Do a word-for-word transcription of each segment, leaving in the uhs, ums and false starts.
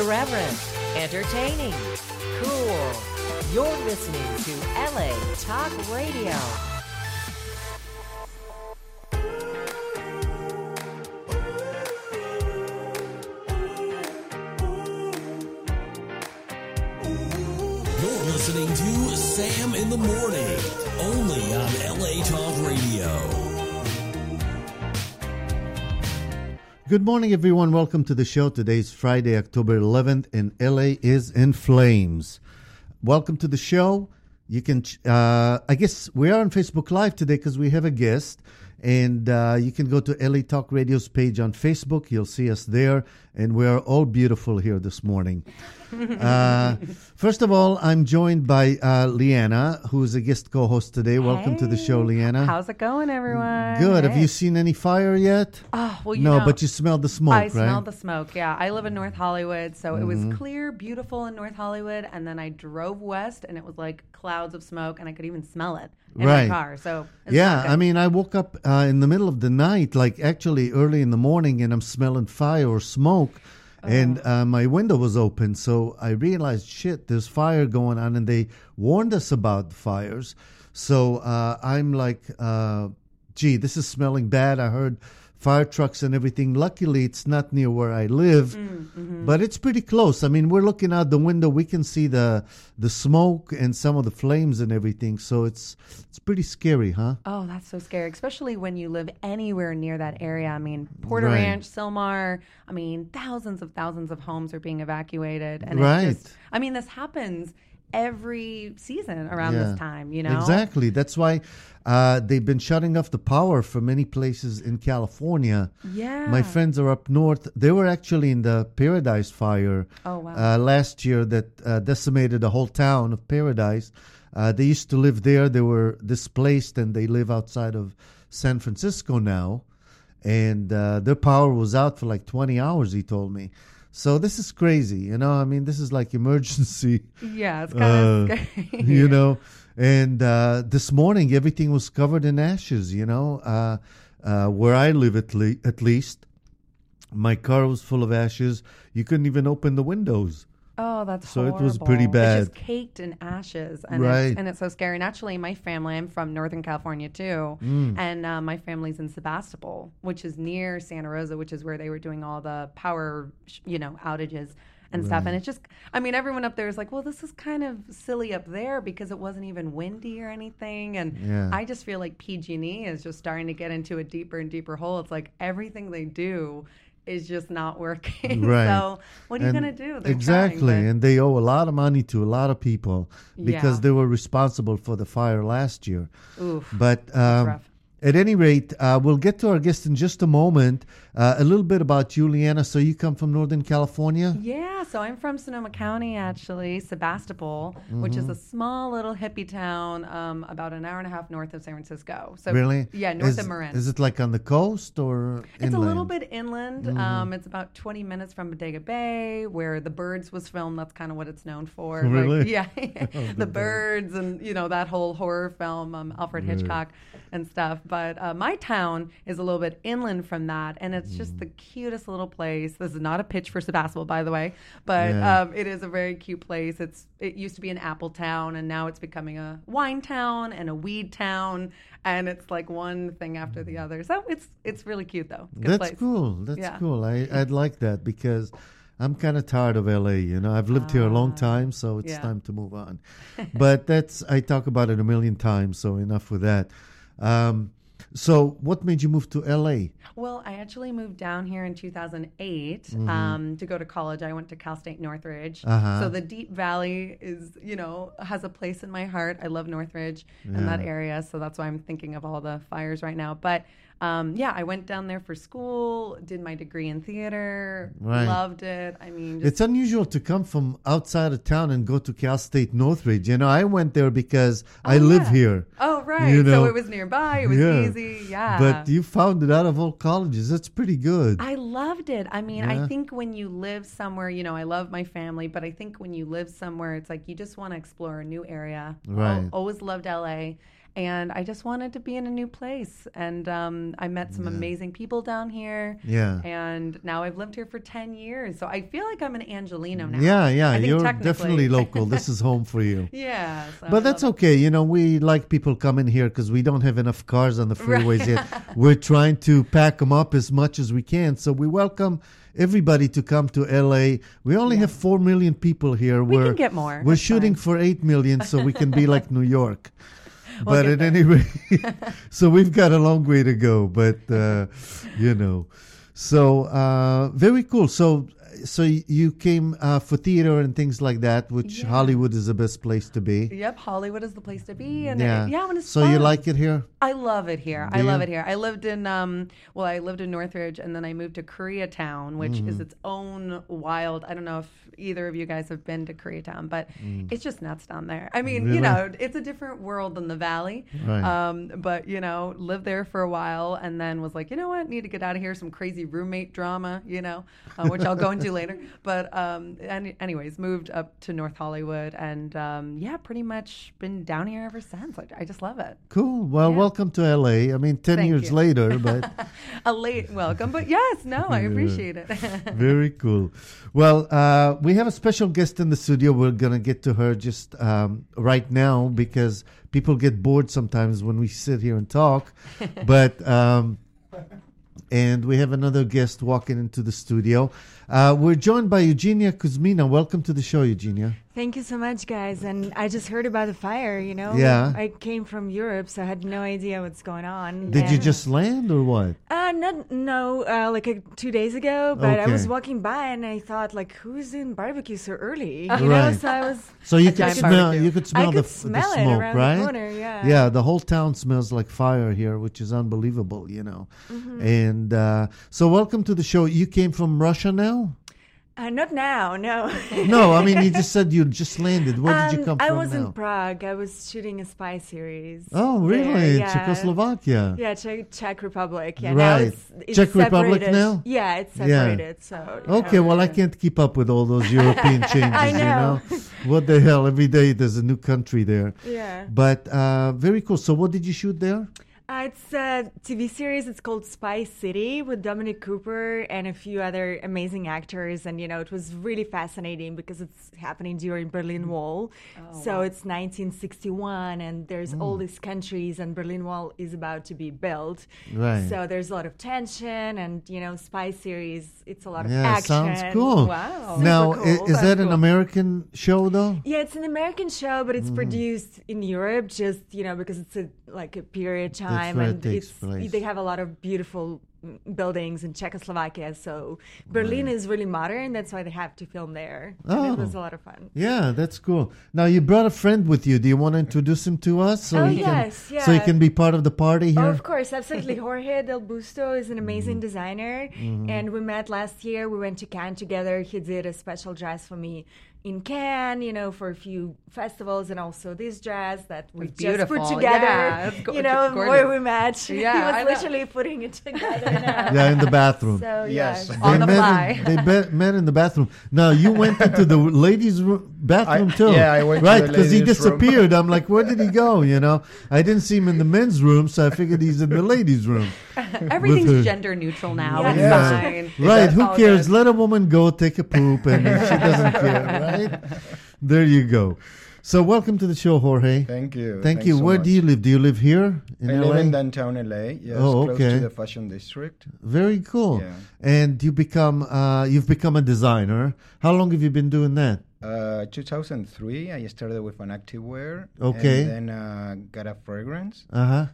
Irreverent, entertaining, cool. You're listening to L A Talk Radio. You're listening to Sam in the Morning, only on L A Talk Radio. Good morning, everyone. Welcome to the show. Today's Friday, October eleventh, and L A is in flames. Welcome to the show. You can, uh, I guess we are on Facebook Live today because we have a guest. And uh, you can go to L A Talk Radio's page on Facebook. You'll see us there. And we are all beautiful here this morning. Uh, first of all, I'm joined by uh, Leanna, who is a guest co-host today. Welcome hey. to the show, Leanna. How's it going, everyone? Good. Hey. Have you seen any fire yet? Oh, well, you no, know, but you smelled the smoke, I right? smelled the smoke, yeah. I live in North Hollywood, so Mm-hmm. it was clear, beautiful in North Hollywood, and then I drove west, and it was like clouds of smoke, and I could even smell it in Right. my car. So it's Yeah, not good. I mean, I woke up uh, in the middle of the night, like actually early in the morning, and I'm smelling fire or smoke, and uh, my window was open. So I realized, shit, there's fire going on, and they warned us about the fires. So uh, I'm like, uh, gee, this is smelling bad. I heard fire trucks and everything. Luckily, it's not near where I live, mm-hmm. but it's pretty close. I mean, we're looking out the window. We can see the the smoke and some of the flames and everything. So it's it's pretty scary, huh? Oh, that's so scary, especially when you live anywhere near that area. I mean, Porter Right. Ranch, Sylmar, I mean, thousands of thousands of homes are being evacuated. And Right. it's just, I mean, this happens every season around Yeah. this time, you know? Exactly. That's why uh, they've been shutting off the power for many places in California. Yeah. My friends are up north. They were actually in the Paradise Fire Oh, wow. uh, last year that uh, decimated the whole town of Paradise. Uh, they used to live there. They were displaced, and they live outside of San Francisco now. And uh, their power was out for like twenty hours, he told me. So this is crazy, you know. I mean, this is like emergency. Yeah, it's kind of Uh, scary. you know. And uh, this morning, everything was covered in ashes, you know. Uh, uh, where I live, at, le- at least, my car was full of ashes. You couldn't even open the windows. Oh, that's So it horrible. was pretty bad. It's just caked in ashes, and Right. it's, and it's so scary. And actually, my family, I'm from Northern California too, Mm. and uh, my family's in Sebastopol, which is near Santa Rosa, which is where they were doing all the power, sh- you know, outages and stuff. And it's just, I mean, everyone up there is like, well, this is kind of silly up there because it wasn't even windy or anything. And Yeah. I just feel like P G and E is just starting to get into a deeper and deeper hole. It's like everything they do is just not working. Right. So what are you And going to do? They're exactly. trying, but- And they owe a lot of money to a lot of people because Yeah. they were responsible for the fire last year. Oof. But um, rough. at any rate, uh, we'll get to our guest in just a moment. Uh, a little bit about you, Leanna. So you come from Northern California? Yeah, so I'm from Sonoma County, actually, Sebastopol, which is a small little hippie town um, about an hour and a half north of San Francisco. So Really? Yeah, north is, of Marin. Is it like on the coast or It's a little inland? bit inland. Um, it's about twenty minutes from Bodega Bay, where The Birds was filmed. That's kind of what it's known for. Like, Really? yeah. the Birds and, you know, that whole horror film, um, Alfred Hitchcock and stuff. But uh, my town is a little bit inland from that, and it's just the cutest little place. This is not a pitch for Sebastopol, by the way, but Yeah. um, it is a very cute place. It's It used to be an apple town, and now it's becoming a wine town and a weed town, and it's like one thing after the other. So it's it's really cute, though. Good That's place. cool. That's Yeah. cool. I, I'd like that because I'm kind of tired of L A. You know, I've lived here a long time, so it's yeah. time to move on. But that's I talk about it a million times, so enough with that. Um, so, what made you move to L A? Well, I actually moved down here in two thousand eight Mm-hmm. um, to go to college. I went to Cal State Northridge. Uh-huh. So the Deep Valley is, you know, has a place in my heart. I love Northridge and that Yeah. area. So that's why I'm thinking of all the fires right now. But um, yeah, I went down there for school, did my degree in theater, Right. loved it. I mean, just It's unusual to come from outside of town and go to Cal State Northridge. You know, I went there because I live yeah. here. Oh, right. You know, so it was nearby. It was yeah. easy. Yeah. But you found it out of all colleges. That's pretty good. I loved it. I mean, Yeah. I think when you live somewhere, you know, I love my family, but I think when you live somewhere, it's like you just want to explore a new area. Right. Al- always loved L A. and I just wanted to be in a new place. And um, I met some amazing people down here. Yeah. And now I've lived here for ten years. So I feel like I'm an Angelino now. Yeah, yeah, I think you're technically- definitely local. This is home for you. Yeah. So I But that's love it. okay. You know, we like people coming here because we don't have enough cars on the freeways yet. We're trying to pack them up as much as we can. So we welcome everybody to come to L A. We only have four million people here. We we're, can get more. We're That's shooting fine. for eight million so we can be like New York. We'll But get at there. any rate, so we've got a long way to go. But, uh, you know, so uh, very cool. So so you came uh, for theater and things like that, which Yeah. Hollywood is the best place to be. Yep, Hollywood is the place to be, and Yeah. it, yeah, when it's so you fun. like it here? I love it here. Do I love you? it here. I lived in um well, I lived in Northridge, and then I moved to Koreatown, which Mm-hmm. is its own wild. I don't know if either of you guys have been to Koreatown, but it's just nuts down there. I mean, Mm. Really? you know, it's a different world than the Valley. Right. Um, but you know, lived there for a while, and then was like, you know what, need to get out of here. Some crazy roommate drama, you know, uh, which I'll go into later. But um, and anyways, moved up to North Hollywood, and um, yeah, pretty much been down here ever since. I, I just love it. Cool. Well, Yeah. welcome to L A. I mean, ten Thank years you. later, but A late welcome, but yes, no, I appreciate it. very cool. Well, uh, we have a special guest in the studio. We're going to get to her just um, right now because people get bored sometimes when we sit here and talk. But, um, and we have another guest walking into the studio. Uh, we're joined by Eugenia Kuzmina. Welcome to the show, Eugenia. Thank you so much, guys. And I just heard about the fire, you know? Yeah. I came from Europe, so I had no idea what's going on. Did you And- just land or what? Uh, not, no, uh, like uh, two days ago, but I was Okay. walking by and I thought, like, who's doing barbecue so early? You Right. know, so I was... So you A could giant smell. barbecue. You could smell I the, could f- smell the it smoke, around right? the corner, yeah. Yeah, the whole town smells like fire here, which is unbelievable, you know. Mm-hmm. And uh, so, welcome to the show. You came from Russia now? Uh, not now, no. No, I mean you just said you just landed. Where did you Um, come I from was now? in Prague. I was shooting a spy series. Oh, there, really? yeah. Czechoslovakia. Yeah, Czech, Czech Republic. Yeah, now Right. it's, it's Czech Republic separated. now? Yeah, it's Yeah. separated. So you Okay, know, well, I yeah. can't keep up with all those European changes. I You know. know, what the hell? Every day there's a new country there. Yeah. But uh, very cool. So, what did you shoot there? Uh, it's a T V series. It's called Spy City with Dominic Cooper and a few other amazing actors. And, you know, it was really fascinating because it's happening during Berlin Wall. so it's nineteen sixty-one and there's all these countries and Berlin Wall is about to be built. Right. So there's a lot of tension and, you know, Spy Series, it's a lot of Yeah, action. sounds cool. Wow. Now, Super i- cool. is that That's an cool. American show though? Yeah, it's an American show, but Mm. it's produced in Europe, just you know, because it's a like a period time, where it and takes it's place. they have a lot of beautiful mm, buildings in Czechoslovakia. So Berlin is really modern. That's why they have to film there. And Oh. it was a lot of fun. Yeah, that's cool. Now you brought a friend with you. Do you want to introduce him to us so Oh, he yes, can so he yeah. can be part of the party here? Oh, of course, absolutely. Jorge Del Busto is an amazing Mm-hmm. designer, and we met last year. We went to Cannes together. He did a special dress for me in Cannes, you know, for a few festivals, and also this dress that we It's just put beautiful. together. Yeah, it's go- you know, it's gorgeous. where we match. Yeah, he I was know. literally putting it together now. Yeah, in the bathroom. So Yes. yes. On they the met fly. In, they be, met in the bathroom. Now you went into the ladies' room, bathroom I- too. yeah, I went to right the because he ladies' room. disappeared. I'm like, where did he go? You know, I didn't see him in the men's room, so I figured he's in the ladies' room. Everything's her. gender neutral now. Yeah. It's Yeah. fine. Right? It's Who all cares? good. Let a woman go take a poop, and she doesn't care. Right? There you go. So welcome to the show, Jorge. Thank you. Thank Thanks you. so Where much. do you live? Do you live here in I L A? live in downtown L A. Yes, Oh, close okay. to the fashion district. Very cool. Yeah. And you become uh, you've become a designer. How long have you been doing that? Uh, two thousand three, I started with an activewear. Okay. And then uh, got a fragrance. Uh huh.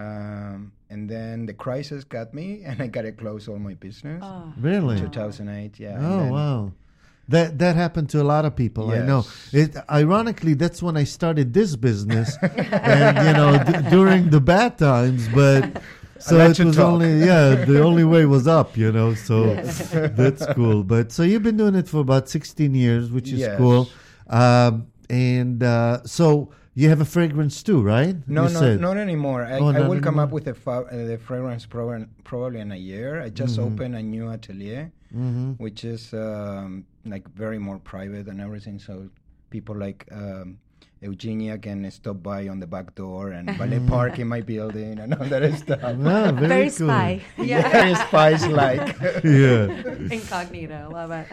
Um, and then the crisis got me, and I got to close all my business. Oh. Really? two thousand eight, yeah. and Oh then- wow. That that happened to a lot of people. I know. Yes. It ironically that's when I started this business, and you know d- during the bad times, but. So let it you was talk. only yeah the only way was up, you know. So that's cool. But so you've been doing it for about sixteen years, which is Yes. cool. Um, and uh, so you have a fragrance too, right? No, You no, said. not anymore. I, Oh, I not will come anymore? up with the, fa- uh, the fragrance prob- probably in a year. I just Mm-hmm. opened a new atelier, which is um, like very more private and everything. So people like um, Eugenia can stop by on the back door and valet park in my building and all that stuff. Ah, very, Very cool. spy. Yeah, very spice-like. Yeah, Incognito, love it.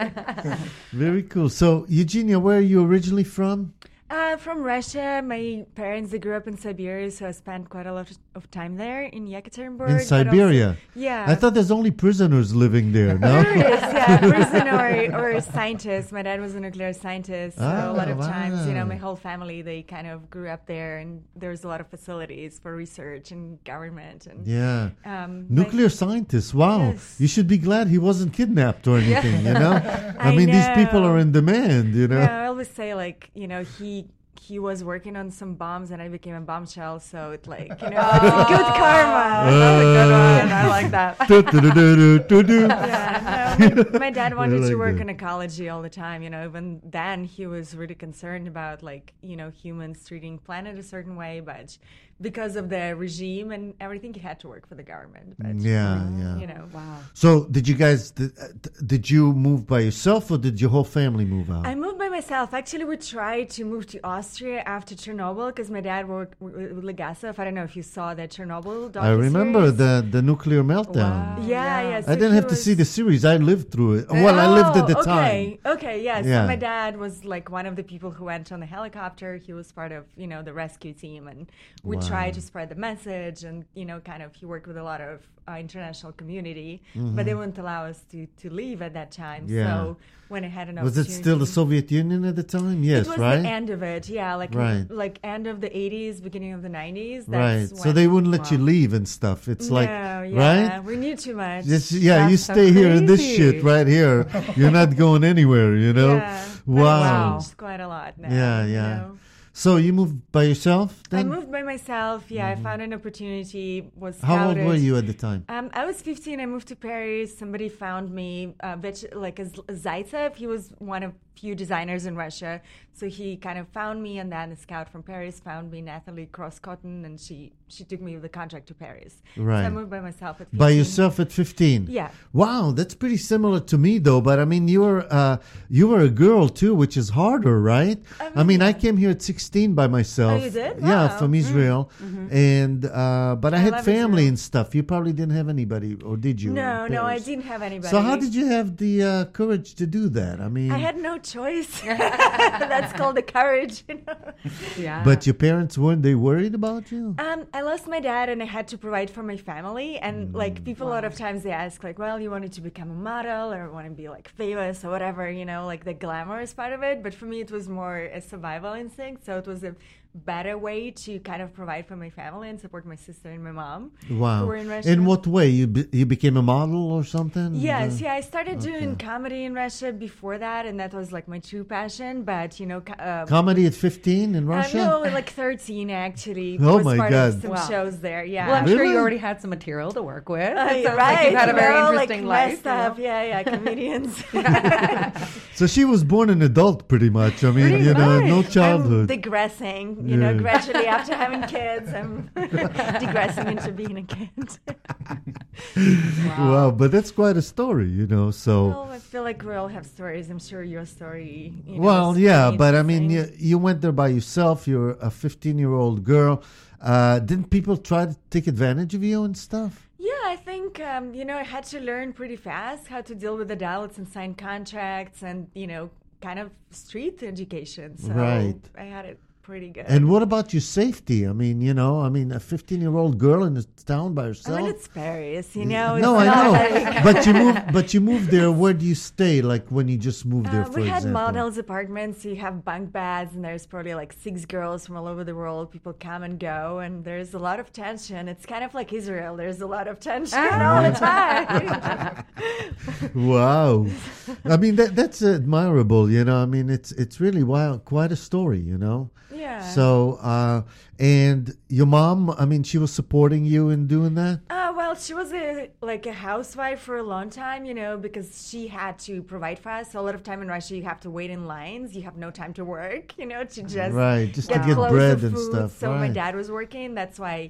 very cool. So, Eugenia, where are you originally from? Uh, from Russia. My parents, they grew up in Siberia, so I spent quite a lot of time there in Yekaterinburg. In but Siberia? also- yeah. I thought there's only prisoners living there, no? There is, yeah, person or, or scientist. My dad was a nuclear scientist, so Ah, a lot of times, you know, wow. my whole family, they kind of grew up there, and there's a lot of facilities for research and government. And Yeah. um, my- Nuclear scientist, wow. Yes. You should be glad he wasn't kidnapped or anything, you know? I, I mean, these people know. are in demand, you know? Yeah, I always say, like, you know, he he was working on some bombs, and I became a bombshell, so it, like, you know, it's good karma. That's a good one. I like that. Du-du-du-du-du-du. Yeah, no, my, my dad wanted like to work that. in ecology all the time. You know, even then he was really concerned about, like, you know, humans treating planet a certain way, but because of the regime and everything, he had to work for the government. But, Yeah, yeah. you know, Wow. So, did you guys, did, uh, did you move by yourself or did your whole family move out? I moved by myself. Actually, we tried to move to Austria after Chernobyl because my dad worked with with Legasov. I don't know if you saw that Chernobyl docuseries. I remember the, the nuclear meltdown. Wow. Yeah, Yeah. yeah. I so didn't he have to was- see the series. I lived through it. Well, I lived at the Oh, time. okay. Okay, yeah. Yeah. So my dad was like one of the people who went on the helicopter. He was part of, you know, the rescue team, and we Wow. tried to spread the message, and, you know, kind of he worked with a lot of uh, international community, Mm-hmm. but they wouldn't allow us to, to leave at that time. Yeah. So when I had an Was it still the opportunity- Soviet Union at the time? Yes, it was right? the end of it, yeah, like Right. like end of the eighties, beginning of the nineties. Right. That's So when- they wouldn't let you Wow. leave and stuff. It's like, no, yeah, right? we knew too much. Just, yeah, you That's so stay here in this crazy. shit right here. You're not going anywhere, you know? Yeah, but it Wow. changed quite a lot now. Yeah, you yeah. know? So you moved by yourself I then? moved by myself. Yeah, I found an opportunity. Was How old scouted. were you at the time? Um, I was fifteen. I moved to Paris. Somebody found me, uh, veg- like a Z- Zaitsev. He was one of few designers in Russia, so he kind of found me, and then a scout from Paris found me, Natalie Cross-Cotton, and she she took me with the contract to Paris. So Right. I moved by myself at fifteen. By yourself at fifteen? Yeah. Wow, that's pretty similar to me though. But I mean, you were uh, you were a girl too, which is harder, right? I mean, I came here at sixteen by myself. Oh, you did? Yeah, Wow. from Israel, and uh, but I, I had love family Israel. and stuff. You probably didn't have anybody, or did you? No, in no, I Paris? didn't have anybody. So how did you have the uh, courage to do that? I mean, I had no choice. That's called the courage, you know. Yeah. but your parents weren't they worried about you? Um, I lost my dad, and I had to provide for my family. And like people, a lot of times they ask, like, "Well, you wanted to become a model, or want to be like famous, or whatever," you know, like the glamorous part of it. But for me, it was more a survival instinct. So it was a better way to kind of provide for my family and support my sister and my mom. Wow. Who were in Russia. In what way? You be, you became a model or something? Yes, Uh, yeah, I started doing comedy in Russia before that, and that was like my true passion. But you know, co- uh, Comedy at fifteen in uh, Russia? no, like thirteen actually. Oh was my part God. Of some Wow. shows there, yeah. well, I'm sure Really? you already had some material to work with. Uh, It sounds right, like you had a very you know, interesting like life. messed you know? up. Yeah, yeah, comedians. So she was born an adult, pretty much. I mean, Pretty you know, much. no I'm childhood. digressing, you know, Yeah. gradually after having kids, I'm digressing into being a kid. Wow, but that's quite a story, you know. So, Well, I feel like we all have stories. I'm sure your story. You know, well, is yeah, pretty but I mean, you, interesting. you went there by yourself. You're a fifteen-year-old girl. Uh, didn't people try to take advantage of you and stuff? Yeah, I think, um, you know, I had to learn pretty fast how to deal with adults and sign contracts and, you know, kind of street education. So Right. I had it pretty good. And what about your safety? I mean, you know, I mean, a fifteen-year-old girl in a town by I herself. mean, it's Paris, you know. no, it's I not know. like- but you moved. But you moved there. Where do you stay? Like when you just moved there, Uh, for we had example. models apartments. You have bunk beds, and there's probably like six girls from all over the world. People come and go, and there's a lot of tension. It's kind of like Israel. There's a lot of tension all the time. Wow, I mean that that's admirable. You know, I mean it's it's really wild, quite a story. You know. Yeah. So, uh, and your mom, I mean, she was supporting you in doing that. Uh, well, she was a like a housewife for a long time, you know, because she had to provide for us. So a lot of time in Russia, you have to wait in lines. You have no time to work, you know, to just Right, just to get get clothes bread or and food. stuff, So my right. dad was working. That's why,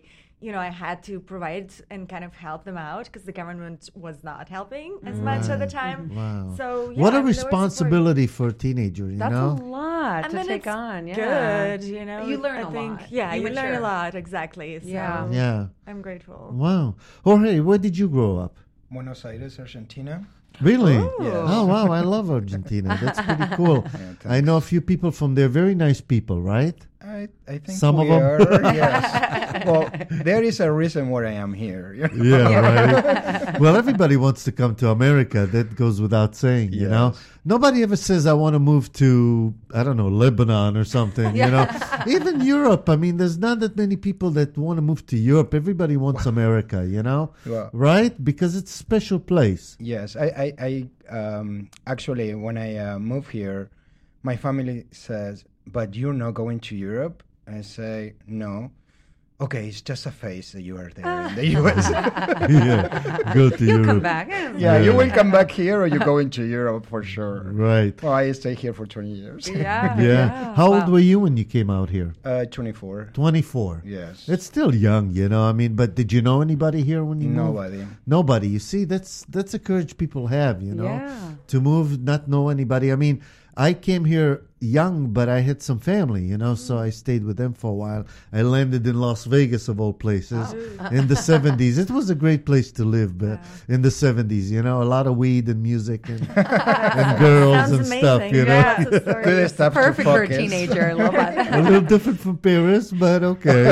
you know, I had to provide and kind of help them out because the government was not helping as much at the time. Wow. So yeah, what a I mean, there was support. responsibility for a teenager, you That's know? a lot I to mean, take it's on. Yeah. good, you know. You learn I a think, lot. Yeah, You you, learn mature. a lot, exactly. So Yeah. Yeah. I'm grateful. Wow. Jorge, where did you grow up? Buenos Aires, Argentina. Really? Yes. Oh, wow. I love Argentina. That's pretty cool. Yeah, I know a few people from there. Very nice people, right? I, I think Some we of 'em. are, yes. Well, there is a reason why I am here. you know? Yeah, right. Well, everybody wants to come to America. That goes without saying, you know. Yes. Nobody ever says, I want to move to, I don't know, Lebanon or something, you know. Even Europe. I mean, there's not that many people that want to move to Europe. Everybody wants America, you know. Well- right? Because it's a special place. Yes, I, I, I um, actually, when I uh, moved here, my family says, but you're not going to Europe? I say, no. Okay, it's just a phase that you are there in the U S. Yeah, go to You'll Europe. come back. yeah, Yeah. you will come back here or you're going to Europe for sure. Right. Well, I stay here for twenty years. Yeah. Yeah. How old Wow. were you when you came out here? Uh, twenty-four. twenty-four. Yes. It's still young, you know. I mean, but did you know anybody here when you moved? Nobody. Nobody. You see, that's that's a courage people have, you know, Yeah. to move, not know anybody. I mean, I came here young, but I had some family, you know, so I stayed with them for a while. I landed in Las Vegas, of all places, in the seventies. It was a great place to live, but in the seventies, you know, a lot of weed and music and, and girls Sounds and amazing. stuff, you know. Yeah, it's a story. Good stuff Perfect to for a focus. teenager. I love that. A little different from Paris, but okay.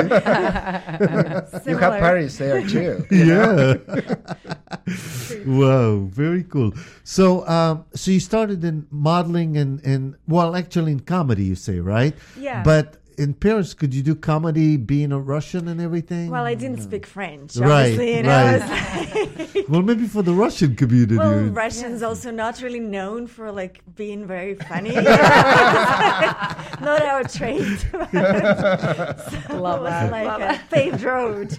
You have Similar. Paris there too. you know? Yeah. Wow, very cool. So, um, so you started in modeling and, and well, actually in comedy, you say, right? Yeah. But in Paris, could you do comedy being a Russian and everything? Well, I didn't speak French, Right, obviously. You know, right. it's like- Well, maybe for the Russian community. well, Russians also not really known for like being very funny. Not our trait. Love It that. was like Love a paved road.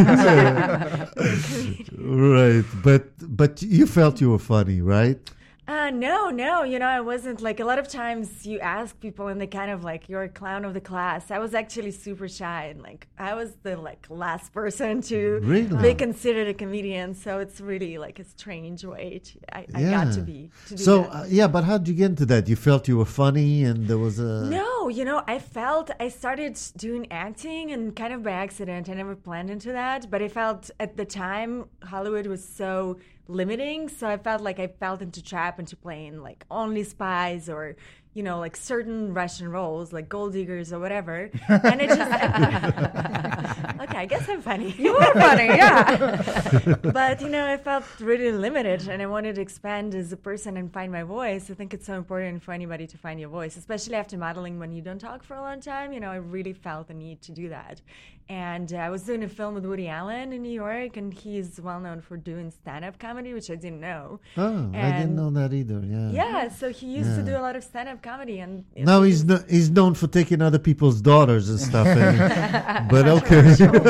Right, but but you felt you were funny, right? Uh, no, no, you know, I wasn't like a lot of times you ask people and they kind of like, you're a clown of the class. I was actually super shy and like, I was the like last person to Really? be considered a comedian. So it's really like a strange way to, I, I got to be. To do So that. uh, yeah, but how did you get into that? You felt you were funny, and there was a No, you know, I felt I started doing acting and kind of by accident. I never planned into that, but I felt at the time Hollywood was so limiting, so I felt like I felt into trap into playing like only spies or you know like certain Russian roles like gold diggers or whatever. And it just okay, I guess I'm funny. You are funny, yeah. But you know, I felt really limited, and I wanted to expand as a person and find my voice. I think it's so important for anybody to find your voice, especially after modeling when you don't talk for a long time. You know, I really felt the need to do that. And uh, I was doing a film with Woody Allen in New York, and he's well known for doing stand-up comedy, which I didn't know. Oh, I didn't And- know that either. Yeah. Yeah, so he used to Yeah. do a lot of stand-up comedy, and it Now was he's no, he's known for taking other people's daughters and stuff. and- but okay,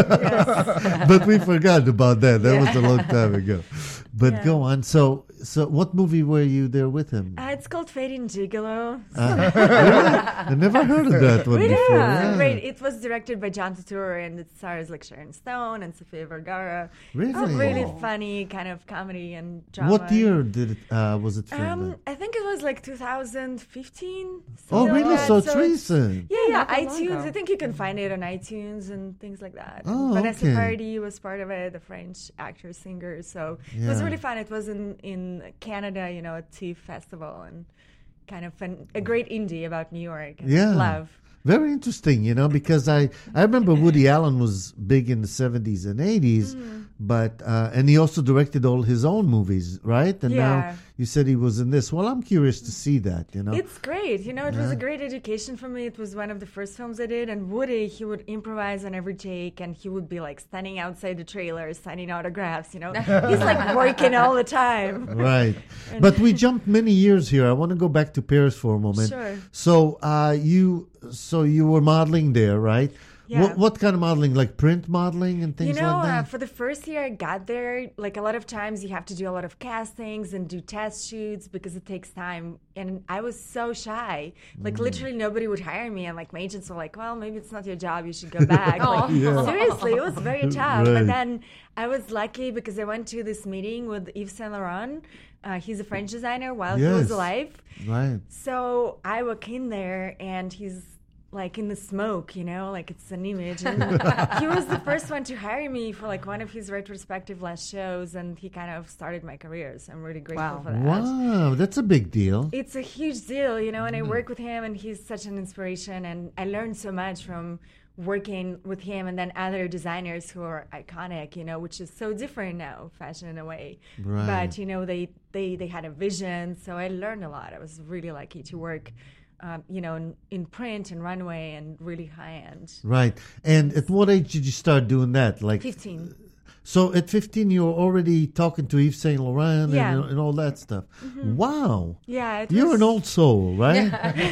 but we forgot about that. That was a long time ago. But Yeah. go on. So, so what movie were you there with him? Uh, it's called Fading Gigolo. Uh, really? I never heard of that one Really? before. Yeah. Yeah. Great. It was directed by John Turturro, and it stars like Sharon Stone and Sofia Vergara. Really? It's a really Oh. funny kind of comedy and drama. What year did it, uh, was it filmed? Um, in? I think it was like two thousand fifteen. Oh, something like really? that. So it's recent. Yeah, yeah. not that long iTunes. ago. I think you can find it on iTunes and things like that. Oh, Vanessa okay. Paradis was part of it, the French actor singer. So it was Yeah. really fun. It was in in Canada, you know, a TIFF festival, and kind of fun, a great indie about New York and Yeah. love. Very interesting, you know, because I, I remember Woody Allen was big in the seventies and eighties, Mm. but uh, and he also directed all his own movies, right? And now Yeah. you said he was in this. Well, I'm curious to see that, you know. It's great. You know, it was Yeah. a great education for me. It was one of the first films I did. And Woody, he would improvise on every take, and he would be like standing outside the trailer, signing autographs. You know, he's like working all the time. Right. But we jumped many years here. I want to go back to Paris for a moment. Sure. So uh, you so you were modeling there, right? Yeah. What, what kind of modeling? Like print modeling and things You know, like uh, that? for the first year I got there, like a lot of times you have to do a lot of castings and do test shoots because it takes time. And I was so shy. Like Mm. literally nobody would hire me. And like my agents were like, well, maybe it's not your job. You should go back. Like, Yeah. seriously, it was very tough. Right. But then I was lucky because I went to this meeting with Yves Saint Laurent. Uh, he's a French designer while he was Yes. alive. Right. So I walk in there and he's like in the smoke, you know, like it's an image. And he was the first one to hire me for like one of his retrospective last shows, and he kind of started my career. So I'm really grateful Wow. for that. Wow, that's a big deal. It's a huge deal, you know, and I work with him and he's such an inspiration, and I learned so much from working with him and then other designers who are iconic, you know, which is so different now, fashion in a way. Right. But, you know, they, they, they had a vision, so I learned a lot. I was really lucky to work, um, you know, in, in print and runway and really high end. Right. And at what age did you start doing that? Like fifteen. So at fifteen, you were already talking to Yves Saint Laurent Yeah. and, and all that stuff. Wow. Yeah, it You're was, an old soul, right?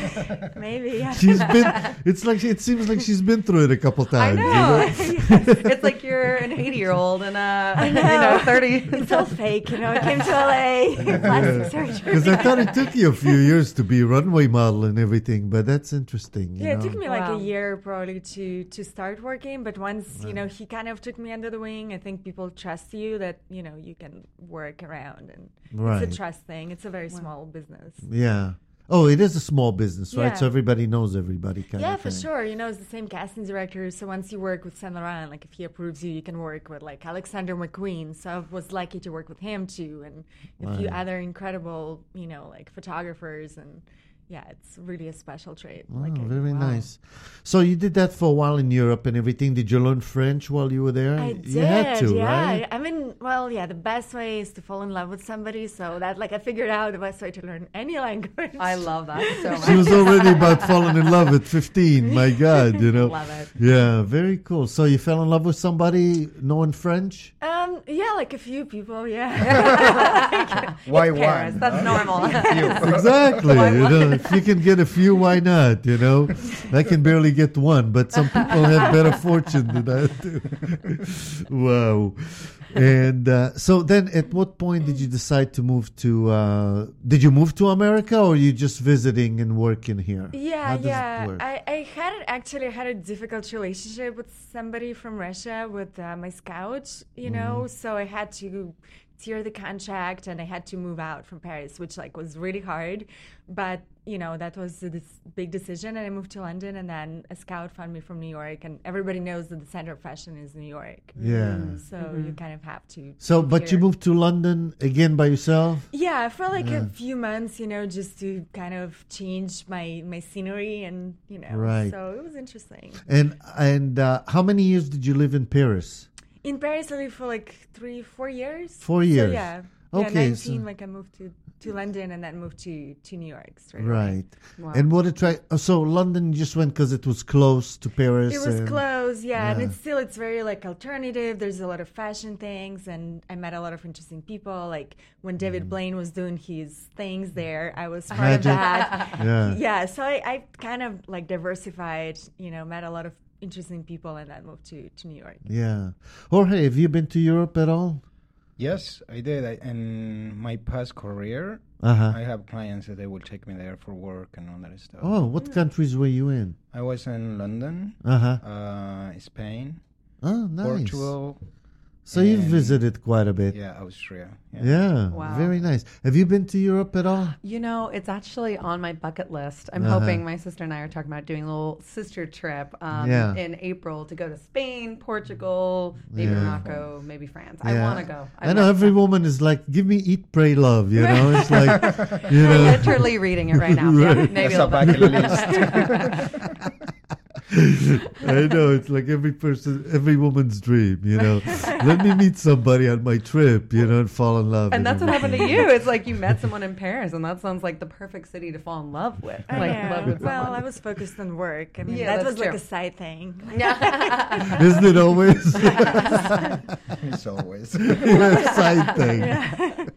maybe. Yeah. She's been. It's like it seems like she's been through it a couple I times. you know. It's like you're an eighty-year-old and uh, you know, thirty. It's all fake, you know. I came to L A, plastic surgery. Because I thought it took you a few years to be a runway model and everything, but that's interesting. You Yeah, it know? took me like Wow. a year probably to to start working, but once you know he kind of took me under the wing. I think people trust you that you know you can work around, and Right. it's a trust thing. It's a very small business. Yeah. Oh, it is a small business, right? Yeah. So everybody knows everybody, kind Yeah, of for thing. sure. You know, it's the same casting director. So once you work with Saint Laurent, like if he approves you, you can work with like Alexander McQueen. So I was lucky to work with him too, and a few Right. other incredible, you know, like photographers. And yeah, it's really a special trait. Oh, like, very wow. nice. So you did that for a while in Europe and everything. Did you learn French while you were there? I you did, had to, yeah. right? I mean, well, yeah, the best way is to fall in love with somebody. So that, like, I figured out the best way to learn any language. I love that so much. She was already about falling in love at fifteen. My God, you know. Love it. Yeah, very cool. So you fell in love with somebody knowing French? Um, yeah, like a few people, yeah. Why Paris, one? that's huh? normal. Exactly. You know, if you can get a few, why not? You know, I can barely get one, but some people have better fortune than I do. Wow. And uh, so then at what point did you decide to move to, uh, did you move to America or are you just visiting and working here? Yeah, How does it yeah. work? I, I had actually had a difficult relationship with somebody from Russia, with uh, my scout, you know, Mm-hmm. so I had to tear the contract and I had to move out from Paris, which like was really hard. But, you know, that was this big decision, and I moved to London, and then a scout found me from New York, and everybody knows that the center of fashion is New York. Yeah. So you kind of have to. So, move but you here. moved to London again by yourself? Yeah, for like a few months, you know, just to kind of change my my scenery, and you know, Right. so it was interesting. And and uh, how many years did you live in Paris? In Paris, I lived for like three, four years. Four years. So, yeah. Okay, Yeah, nineteen. so- Like I moved to, to London and then moved to, to New York straight away. Right. Wow. And what attract? oh, So London you just went because it was close to Paris. It was and- close, yeah, and yeah. it's still it's very like alternative. There's a lot of fashion things, and I met a lot of interesting people. Like when David Mm-hmm. Blaine was doing his things there, I was part Magic. of that. Yeah. Yeah, so I, I kind of like diversified. You know, met a lot of interesting people, and then moved to, to New York. Yeah. Jorge, have you been to Europe at all? Yes, I did. I, in my past career, Uh huh. I have clients that they will take me there for work and all that stuff. Oh, what countries were you in? I was in London, Uh huh. uh, Spain, Oh, nice. Portugal. So you've and- visited quite a bit. Yeah, Austria. Yeah. Yeah, Wow. very nice. Have you been to Europe at all? You know, it's actually on my bucket list. I'm Uh-huh. hoping my sister and I are talking about doing a little sister trip um, Yeah. in April to go to Spain, Portugal, maybe Yeah. Morocco, maybe France. I Yeah. want to go. I know every woman is like, give me eat, pray, love. You know, it's like, you I'm know. literally reading it right now. Yeah, Right. maybe That's a a little bit. bucket list. I know it's like every person, every woman's dream. You know, let me meet somebody on my trip. You know, and fall in love. And that's what happened to you. It's like you met someone in Paris, and that sounds like the perfect city to fall in love with. Like Yeah. love with Well, someone. I was focused on work. I mean, Yeah, that that's was like true. a side thing. Yeah. Isn't it always It's always. a side thing?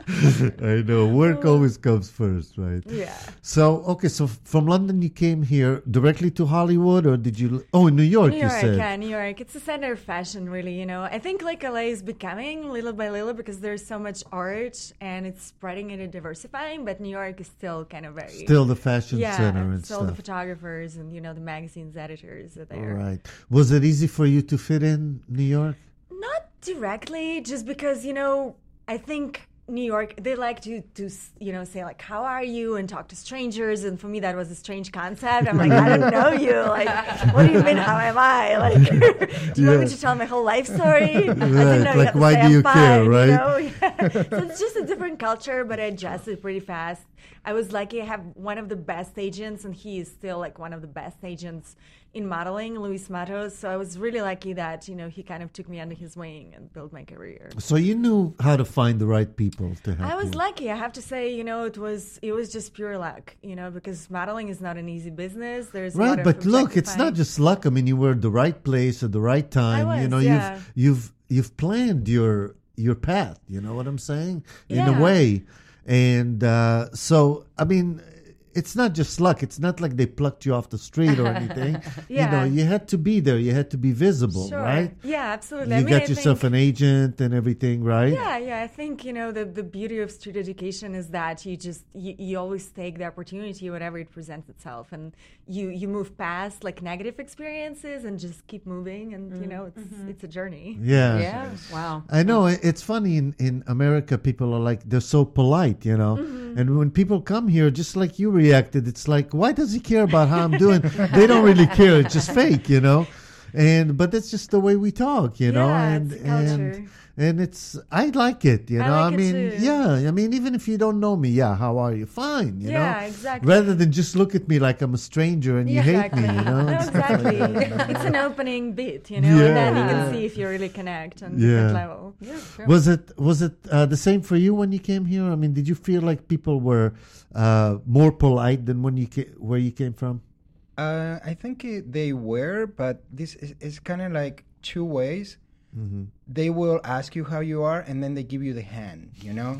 I know. Work always comes first, right? Yeah. So, okay, so f- from London you came here directly to Hollywood, or did you... Oh, in New York, New you York, said. yeah, New York. It's a center of fashion, really, you know. I think like L A is becoming little by little because there's so much art and it's spreading and diversifying, but New York is still kind of very... Still the fashion yeah, center and still stuff. the photographers and, you know, the magazine's editors are there. Right. Was it easy for you to fit in New York? Not directly, just because, you know, I think New York, they like to, to, you know, say like, how are you? And talk to strangers. And for me, that was a strange concept. I'm like, I don't know you. Like, what do you mean, how am I? Like, do you want me Yeah. to tell my whole life story? I didn't Right, know you like, had to why say do I'm you fine, care, right? You know? Yeah. So it's just a different culture, but I adjusted pretty fast. I was lucky I have one of the best agents, and he is still like one of the best agents in modeling, Luis Matos. So I was really lucky that, you know, he kind of took me under his wing and built my career. So you knew how to find the right people to help I was you. lucky. I have to say, you know, it was it was just pure luck, you know, because modeling is not an easy business. There's a lot Right, of but look, it's not objectifying. just luck. I mean, you were at the right place at the right time. I you was, know, yeah. you've you've you've planned your your path. You know what I'm saying? In Yeah. a way, and uh, so I mean, it's not just luck. It's not like they plucked you off the street or anything. You know, Yeah. you had to be there. You had to be visible, Sure. right? Yeah, absolutely. You I mean, got I yourself think, an agent and everything, right? Yeah, yeah. I think, you know, the, the beauty of street education is that you just, you, you always take the opportunity whenever it presents itself. And you, you move past like negative experiences and just keep moving. And, you know, it's it's a journey. Yeah. Yeah. Wow. I know it- it's funny in, in America. People are like they're so polite, you know. And when people come here, just like you reacted, it's like, why does he care about how I'm doing? They don't really care. It's just fake, you know. And but that's just the way we talk, you know. Yeah, and it's culture. and and it's I like it, you I know. I like it mean, too. yeah. I mean, even if you don't know me, yeah, how are you? Fine, you Yeah, know. exactly. Rather than just look at me like I'm a stranger and you hate me, you know. No, and stuff like exactly. that. It's an opening bit, you know, and then you Yeah. can see if you really connect on Yeah. different level. Yeah. Sure. Was it was it uh, the same for you when you came here? I mean, did you feel like people were uh, more polite than when you ca- where you came from? Uh, I think it, they were, but this is, is kind of like two ways. Mm-hmm. They will ask you how you are, and then they give you the hand. You know,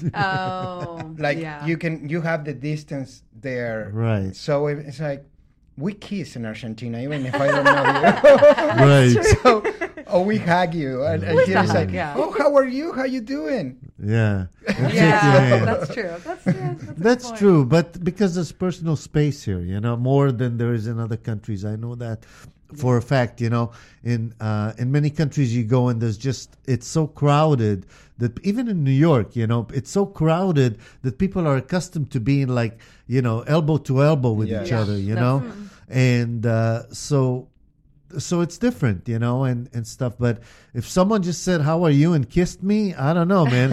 Oh. like yeah. you can you have the distance there, Right. So it- it's like we kiss in Argentina, even if I don't know you. Right. So, or we hug you, and, and With here the it's hug, like, yeah. oh, how are you? How you doing? Yeah. And shake your Yeah. hand. That's true. That's true. That's, a good That's point. true, but because there's personal space here, you know, more than there is in other countries. I know that for a fact, you know. In uh, in many countries you go and there's just, it's so crowded that even in New York, you know, it's so crowded that people are accustomed to being like, you know, elbow to elbow with Yeah. each Yeah. other, you That's- know. And uh, so so it's different, you know, and, and stuff. But if someone just said, how are you, and kissed me, I don't know, man.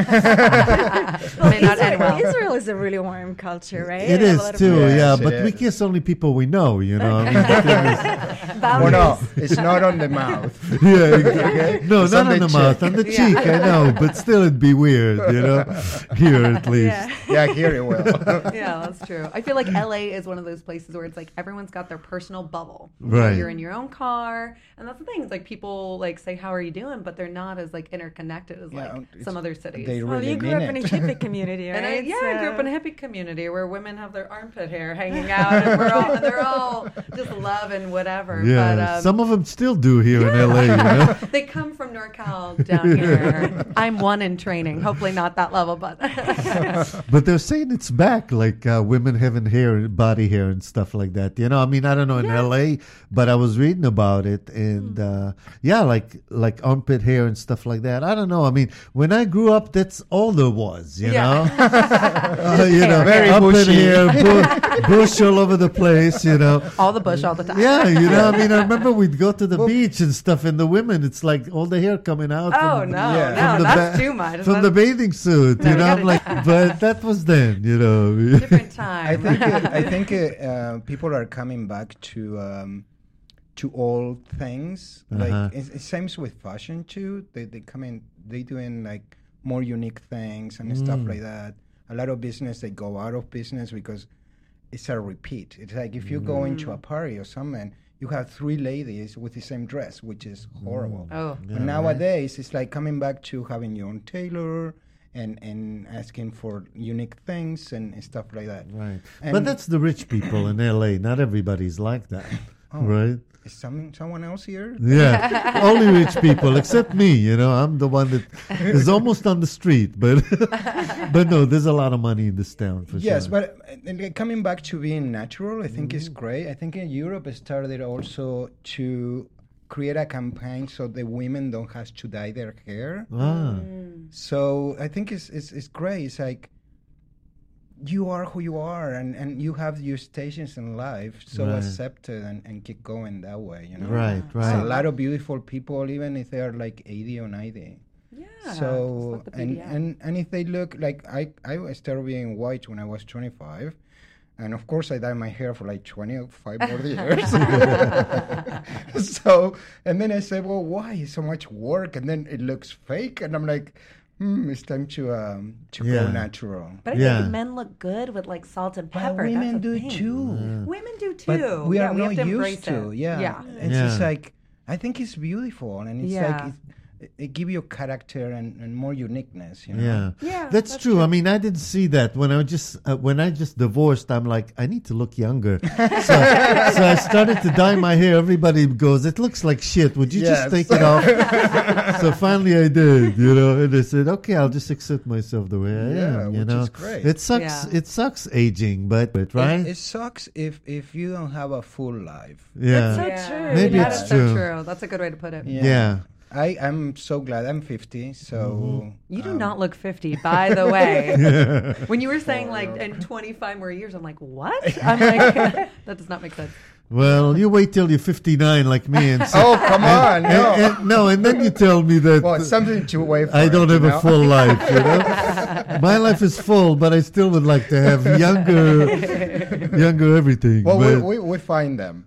May not end Israel, well. Israel is a really warm culture, right? It They have is a lot of too, Yes, yeah. it But we is. kiss only people we know, you know. I mean, the thing is- Well, no, it's not on the mouth. yeah, exactly. No, It's not on on the the mouth, cheek. on the cheek. I know, but still, it'd be weird, you know. Here, at least. Yeah. Yeah, here it will. Yeah, that's true. I feel like L A is one of those places where it's like everyone's got their personal bubble. You know, Right. You're in your own car, and that's the thing. It's like people like say, "How are you doing?" But they're not as like interconnected as Yeah, like it's- some other cities. they Well, really you grew mean up in a it. hippie community, right? And I, yeah, I grew up So- in a hippie community where women have their armpit hair hanging out, and we're all and they're all just loving whatever. Yeah, but, um, some of them still do here in L A, you know. they come from NorCal down here. I'm one in training. Hopefully not that level, but But they're saying it's back, like uh, women having hair, body hair, and stuff like that. You know, I mean, I don't know in L A, but I was reading about it, and uh, yeah, like like armpit hair and stuff like that. I don't know. I mean, when I grew up, that's all there was. You Yeah. know, uh, you know, Very armpit bushy. hair, bu- bush all over the place. You know. all the bush all the time. Yeah, you know, I mean, I remember we'd go to the beach and stuff, and the women, it's like all the hair coming out. Oh from, no, Yeah. no, from the that's ba- too much. From the That's bathing suit, No, you we know. gotta- I'm like, but that was then, you know. different time. I think uh, I think uh, uh, people are coming back to um, to old things. Uh-huh. Like it, it seems with fashion too. They they come in. They doing like more unique things and stuff Mm. like that. A lot of business they go out of business because it's a repeat. It's like if you go into a party or something, you have three ladies with the same dress, which is horrible. oh, But nowadays, it's like coming back to having your own tailor and, and asking for unique things and stuff like that. Right. And But that's the rich people in L A. Not everybody's like that. Right? Is some, someone else here? Yeah. Only rich people, except me. You know, I'm the one that is almost on the street. But but no, there's a lot of money in this town for Yes, sure. but uh, coming back to being natural, I think Mm-hmm. is great. I think in Europe it started also to create a campaign so the women don't have to dye their hair. Ah. So I think it's, it's it's great. It's like you are who you are, and, and you have your stations in life, so Right. accept it and, and keep going that way. You know, Right, There's right. a lot of beautiful people, even if they are like eighty or ninety. Yeah. So just like the and, B D A. and and if they look like I I started being white when I was twenty-five, and of course I dyed my hair for like twenty-five more years. So and then I said, well, why so much work? And then it looks fake, and I'm like, hmm, it's time to um to Yeah. go natural. But I Yeah. think men look good with like salt and But pepper. women That's do a thing. too. Women do too. But we yeah, are we not have to embrace used to. it. Yeah. Yeah. It's Yeah. just like I think it's beautiful, and it's Yeah. like it, it give you character and, and more uniqueness. You know? Yeah, Yeah, that's, that's true. I mean, I didn't see that when I was just uh, when I just divorced. I'm like, I need to look younger, so, so I started to dye my hair. Everybody goes, "It looks like shit. Would you just Yes. take it off?" So finally, I did. You know, and I said, "Okay, I'll just accept myself the way I Yeah, am." You which know, is great. it sucks. Yeah. It sucks aging, but, but right? It, it sucks if if you don't have a full life. yeah, so Yeah. true. Maybe That it's is true. so true. That's a good way to put it. Yeah. yeah. I I'm so glad I'm fifty. So Mm-hmm. You do um, not look fifty, by the way. When you were saying like in twenty-five more years, I'm like, what? I'm like, that does not make sense. Well, you wait till you're fifty-nine like me, and say, Oh come on! and, No. and- no, and then you tell me that. Well, it's something to wait for. I don't you have a know? full life, you know. My life is full, but I still would like to have younger, younger everything. Well, but we, we we find them.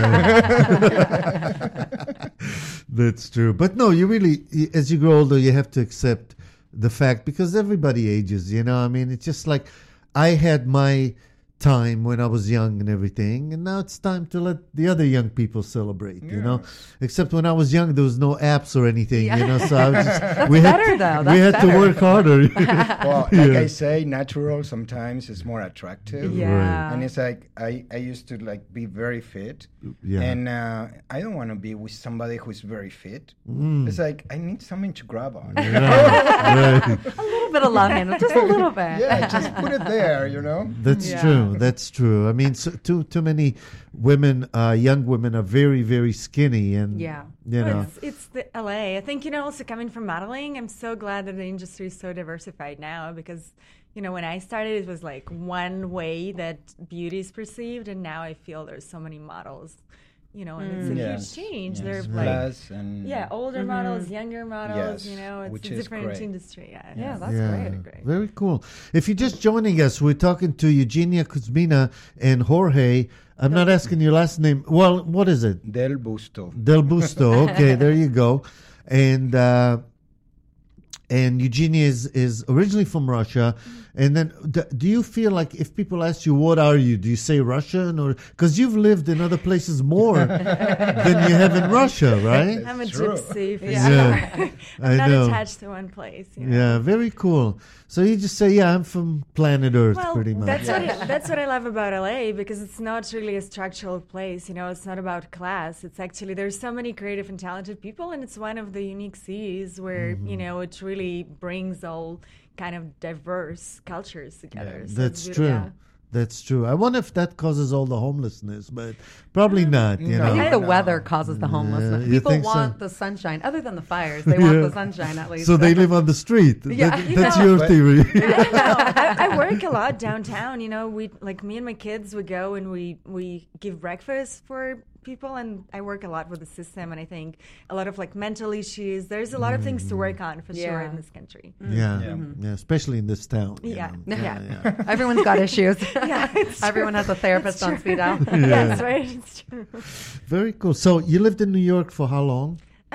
yeah, that's true. But no, you really, y- as you grow older, you have to accept the fact because everybody ages. You know, I mean, it's just like I had my time when I was young and everything, and now it's time to let the other young people celebrate. You know, except when I was young, there was no apps or anything. You know, so I was just we better, had, though. we That's had to better. work harder. Well, like Yeah. I say, natural sometimes is more attractive. Yeah. And it's like I, I used to like be very fit, Yeah. and uh, I don't want to be with somebody who's very fit. Mm. It's like I need something to grab on. Right, right. A little bit of love handle, just a little bit. Yeah, just put it there, you know. That's Yeah. true. That's true. I mean, so, too too many women, uh, young women, are very very skinny, and Yeah. you Well, know, It's, it's the L A. I think, you know, also coming from modeling, I'm so glad that the industry is so diversified now because, you know, when I started, it was like one way that beauty is perceived, and now I feel there's so many models, you know, and it's a Yes, huge change. yes. They're like, Plus and yeah, older models, younger models, Yes, you know, it's which a is different great. industry. Yeah, Yeah, that's yeah, great. great. very cool. If you're just joining us, we're talking to Eugenia Kuzmina and Jorge. I'm not asking your last name. Well, what is it? Del Busto. Del Busto. Okay, there you go. And uh, and Eugenia is, is originally from Russia. And then, d- do you feel like if people ask you, what are you? Do you say Russian? Or because you've lived in other places more than you have in Russia, right? I'm a True. gypsy for Yeah. sure. I I'm not know. attached to one place. You know? Yeah, very cool. So you just say, yeah, I'm from planet Earth, Well, pretty much. that's what it, that's what I love about L A because it's not really a structural place. You know, it's not about class. It's actually there's so many creative and talented people, and it's one of the unique cities where Mm-hmm. you know it really brings all kind of diverse cultures together. So That's it's true. beautiful. That's true. I wonder if that causes all the homelessness, but probably not. You no. I know. think the No. weather causes the homelessness. you People think so? want the sunshine. Other than the fires, they want Yeah. the sunshine at least. So they live on the street. Yeah. That- You that's know, your but- theory. I don't know. I, I work a lot downtown. You know, we like me and my kids. We go and we we give breakfast for people, and I work a lot with the system. And I think a lot of like mental issues. There's a lot of things to work on for sure Yeah. in this country. yeah, Yeah. yeah, especially in this town. you Yeah. know. Yeah. yeah. Everyone's got issues. Yeah, it's true. Everyone has a therapist on speed dial. Yes, right. It's true. Very cool. So you lived in New York for how long? Um,